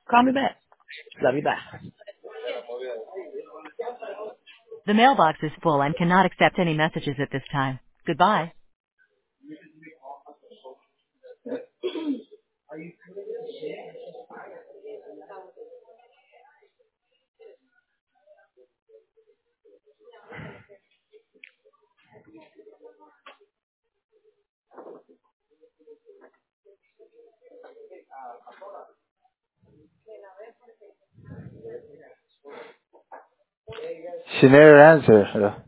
Call me back. Love you. Bye. The mailbox is full and cannot accept any messages at this time. Goodbye. She never answered.